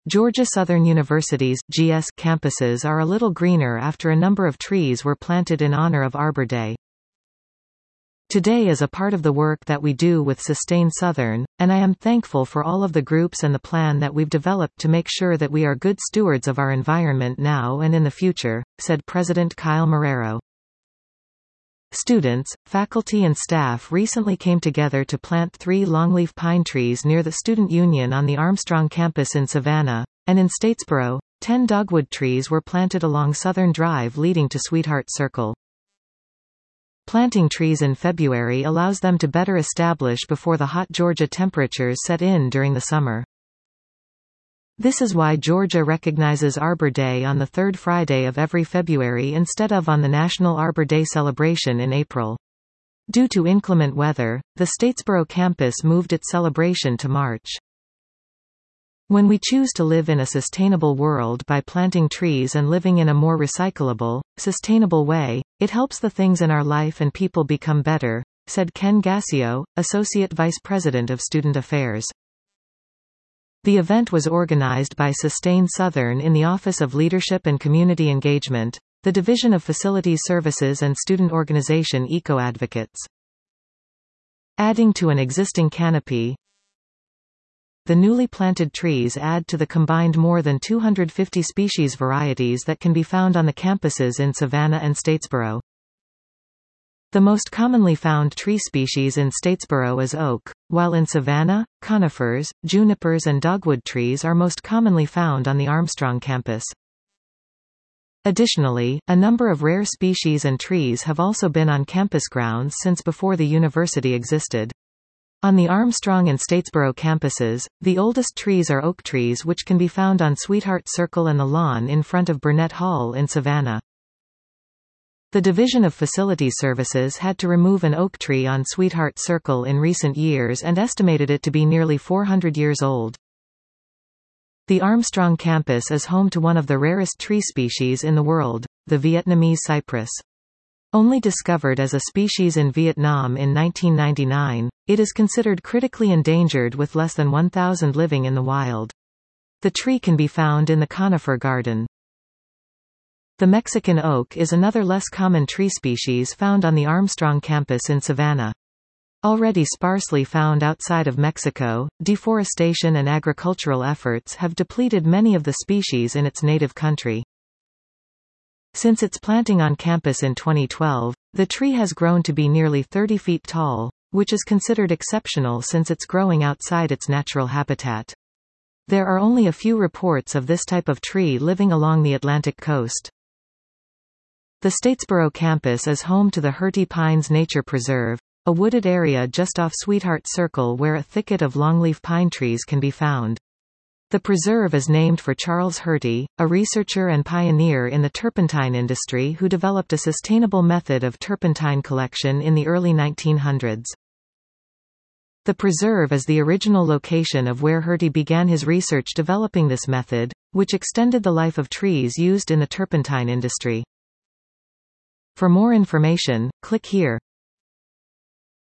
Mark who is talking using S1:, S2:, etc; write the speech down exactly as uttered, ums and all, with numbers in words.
S1: Georgia Southern University's G S campuses are a little greener after a number of trees were planted in honor of Arbor Day. Today is a part of the work that we do with Sustain Southern, and I am thankful for all of the groups and the plan that we've developed to make sure that we are good stewards of our environment now and in the future, said President Kyle Marrero. Students, faculty and staff recently came together to plant three longleaf pine trees near the Student Union on the Armstrong campus in Savannah, and in Statesboro, ten dogwood trees were planted along Southern Drive leading to Sweetheart Circle. Planting trees in February allows them to better establish before the hot Georgia temperatures set in during the summer. This is why Georgia recognizes Arbor Day on the third Friday of every February instead of on the National Arbor Day celebration in April. Due to inclement weather, the Statesboro campus moved its celebration to March. When we choose to live in a sustainable world by planting trees and living in a more recyclable, sustainable way, it helps the things in our life and people become better, said Ken Gassio, Associate Vice President of Student Affairs. The event was organized by Sustain Southern in the Office of Leadership and Community Engagement, the Division of Facilities Services and student organization Eco Advocates. Adding to an existing canopy, the newly planted trees add to the combined more than two hundred fifty species varieties that can be found on the campuses in Savannah and Statesboro. The most commonly found tree species in Statesboro is oak, while in Savannah, conifers, junipers and dogwood trees are most commonly found on the Armstrong campus. Additionally, a number of rare species and trees have also been on campus grounds since before the university existed. On the Armstrong and Statesboro campuses, the oldest trees are oak trees which can be found on Sweetheart Circle and the lawn in front of Burnett Hall in Savannah. The Division of Facilities Services had to remove an oak tree on Sweetheart Circle in recent years and estimated it to be nearly four hundred years old. The Armstrong campus is home to one of the rarest tree species in the world, the Vietnamese cypress. Only discovered as a species in Vietnam in nineteen ninety-nine, it is considered critically endangered with less than one thousand living in the wild. The tree can be found in the conifer garden. The Mexican oak is another less common tree species found on the Armstrong campus in Savannah. Already sparsely found outside of Mexico, deforestation and agricultural efforts have depleted many of the species in its native country. Since its planting on campus in twenty twelve, the tree has grown to be nearly thirty feet tall, which is considered exceptional since it's growing outside its natural habitat. There are only a few reports of this type of tree living along the Atlantic coast. The Statesboro campus is home to the Hertie Pines Nature Preserve, a wooded area just off Sweetheart Circle where a thicket of longleaf pine trees can be found. The preserve is named for Charles Hertie, a researcher and pioneer in the turpentine industry who developed a sustainable method of turpentine collection in the early nineteen hundreds. The preserve is the original location of where Hertie began his research developing this method, which extended the life of trees used in the turpentine industry. For more information, click here.